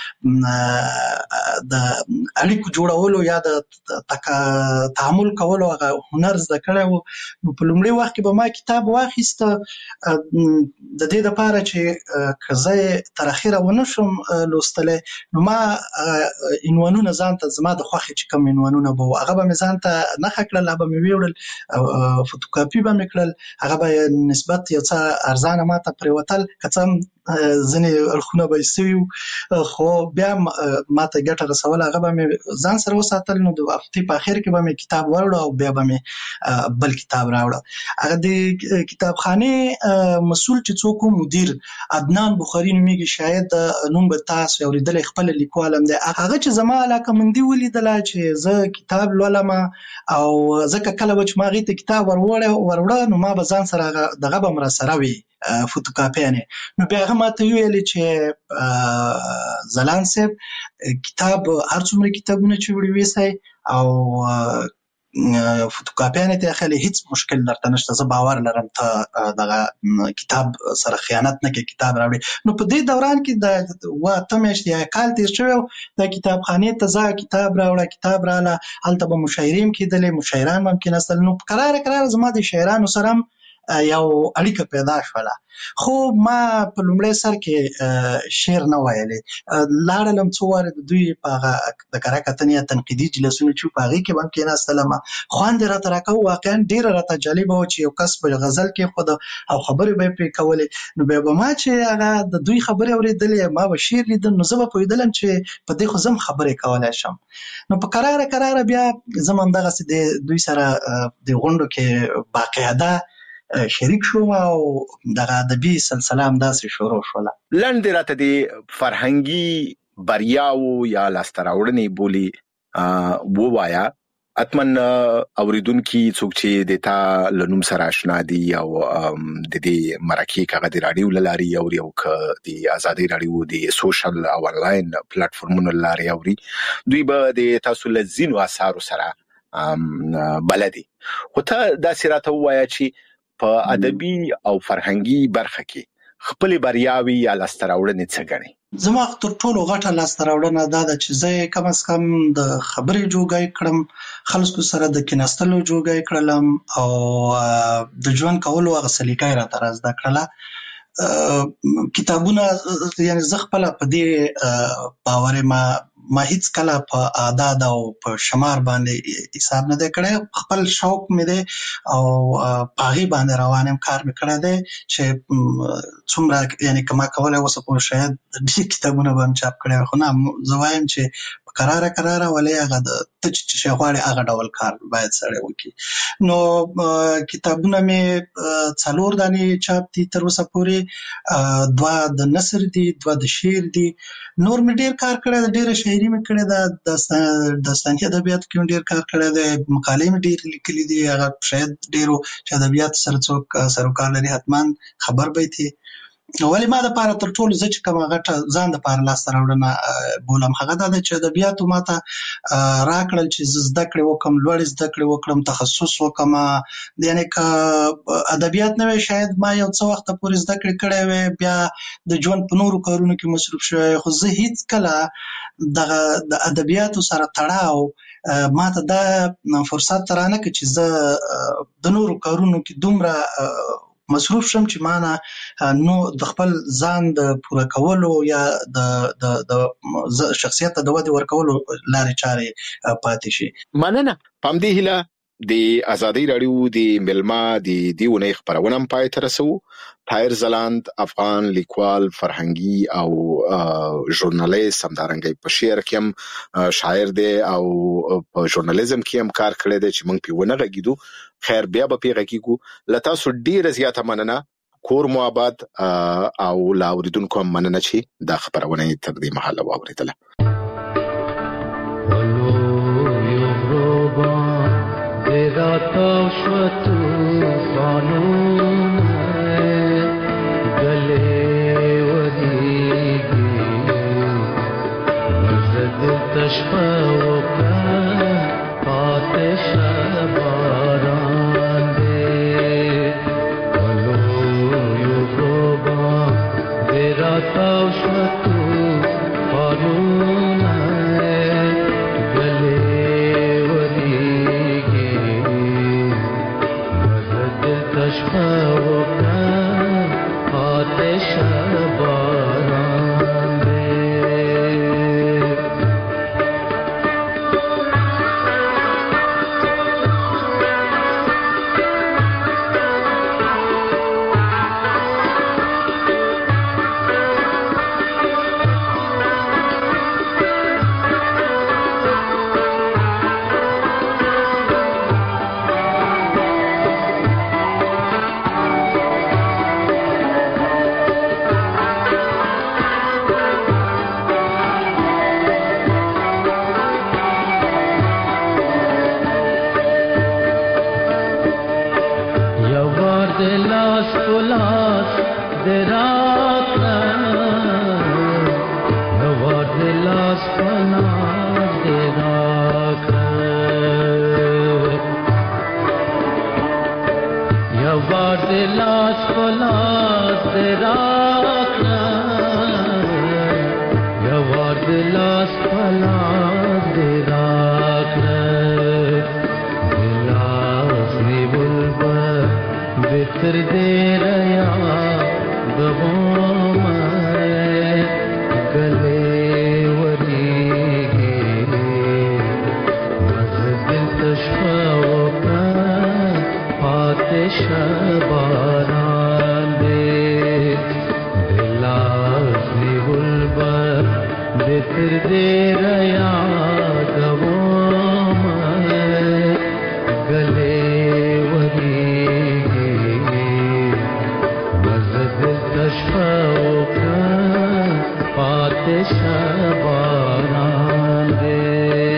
د د اړیکو جوړولو یا د تعامل کولو هغه هنر زده کړی و. نو په لومړي وخت کې به ما کتاب واخیسته د دې دپاره چې که زه یې تر اخره ونه شم لوستلی نو ما عنوانونه ځان ته زما د خوښې چې کوم عنوانونه به وو هغه به مې ځان ته نښه کړل، هغه به مې ویوړل، فوتوکاپي به مې کړل، هغه به نسبت یو څه ارزانه ما ته پرېوتل، که څه هم ځینې اړخونه به یې سوي وو خو بیا ما ته ګټه رسوله، هغه به مې ځان سره وساتل. نو د هفتې په اخر کې به مې کتاب وروړه او بیا به مې بل کتاب راوړه. هغه د کتابخانې مسؤل چې څوک مدیر عدنان بخاري نومیږي، شاید نوم به تاسو اوریدلی، خپل لیکوال هم دی. هغه چې زما علاقمندي ولیدله چې زه کتاب لولم او ځکه کله به چې ما هغې ته کتاب وروړه نو ما به ځان سره دغه به م راسره وي فوتوکاپیانې. نو بیا هغه ما ته وویلې چې ځلاند صاحب کتاب هر څومره کتابونه چې وړي ویسئ او فوتوکاپیانه ته خلې هیڅ مشکل درته نشته. زه باور لرم ته دغه کتاب سره خیانت نه کې کتاب راوړي. نو په دې دوران کې د واته میاشتې یا کال تیر شوی د کتابخانې ته ځه کتاب راوړه کتاب رااله هلته به مشاعرې هم کېدلې مشاعران هم کېناستل. نو قراره قراره زما د شاعرانو سره یو اړیکه پیدا شوله. خو ما په لومړي سر کې شعر نه ویلې لاړلم څو واره د دوی په هغه د کره کتنې یا تنقیدي جلسونه چې په هغې کې به هم کېناستلم خوند یې راته راکاوه. واقعا ډېره راته جالبه وه چې یو کس به غزل کېښوده او خبرې به یې پرې کولې. نو بیا به ما چې هغه د دوی خبرې اورېدلې ما به شعر لیدل نو زه به پوهېدلم چې په دې خو زه هم خبرې کولی شم. نو په قراره قراره بیا زه هم همدغسې د دوی سره د غونډو کې باقاعده شریک شوم او دغه ادبي سلسله همداسې شروع شوله. لنډ راته د فرهنګي بریاو یا لاسته راوړنې بولي ووایه. اتمن اوریدونکي څوک چې د تا له نوم سره آشنا دي او د دې مرکې کاغه د رادیو له لارې اوري او که د ازادي رادیو د سوشل او انلاین پلیټفارمونو لارې اوري دوی به د تاسو له ځینو اثارو سره بلدي. خو ته داسې راته ووایه چې په ادبي او فرهنګي برخه کې خپل بریاوي یا لاسته راوړنې څه ګڼي؟ زما تر ټولو غټه لاسته راوړنه دا ده چې زه کم از کم د خبرې جوګی کړم خلکو سره د کېناستلو جوګی کړلم او د ژوند کولو هغه سلیقه یې راته را زده کړله. کتابونه یعنې زه خپله په دې باور یم ما هیڅ کله په اعداد او په شمار باندې حساب نه دی کړی. خپل شوق مې دی او په هغې باندې روان یم کار مې کړی دی چې څومره یعنې که ما کولی اوسه پورې شاید ډېر کتابونه به هم چاپ کړی وي خو نه زه وایم چې په قراره قراره ولې هغه د ته چې شی غواړې هغه ډول کار باید سړی وکړي. نو کتابونه مې څلور دانې چاپ دي تر اوسه پورې دوه د نثر دي دوه د شعر دي. نور مې ډېر کار کړی دی ډېره شاعري مې کړې ده داستاني ادبیاتو کې مې ډېر کار کړی دی مقالې مې ډېرې لیکلي دي هغه شاید ډېرو چې ادبیاتو سره څوک سروکار لري حتما خبر به یې تي. ولې ما دپاره تر ټولو زه چې کومه غټه ځان دپاره لاسته راوړنه بولم هغه دا ده چې ادبیاتو ما ته راکړل چې زه زده کړې وکړم لوړې زده کړې وکړم تخصص وکړم. یعنې که ادبیات نه وی شاید ما یو څه وخته پورې زده کړې کړی وی بیا د ژوند په نورو کارونو کې مصروف شوی خو زه هیڅ کله دغه د ادبیاتو سره تړاو ما ته دا فرصت رانه کړ چې زه د نورو کارونو کې دومره مصروف شم چې معنا نو د خپل ځان د پوره کولو یا د د د شخصیت د ودې ورکولو لارې چارې پاتې شي. مننه. پام دی هله د ازادي رادیو د ملما د دیونه خبرونه پای تر رسو. طاهر زلاند افغان لیکوال فرهنګي او ژورنالیست همدارنګه په شعر کې هم شاعر دی او په ژورنالیزم کې هم کار کړی دی چې موږ په ونه غږیدو. خیر بیا به پیغه کیږو لته سو ډیره زیاته مننه کور مو آباد او لا اوریدونکو هم مننه چې دا خبرونه تر دې محله واوریدله. राता शतु कानून गले वदीगी मजद तशफा आतिश बारान दे वलो युगोबा दे राता शतु कानून راکړه یوار د لاس پلاس دې راکړه د لاس نیول به بهتر دې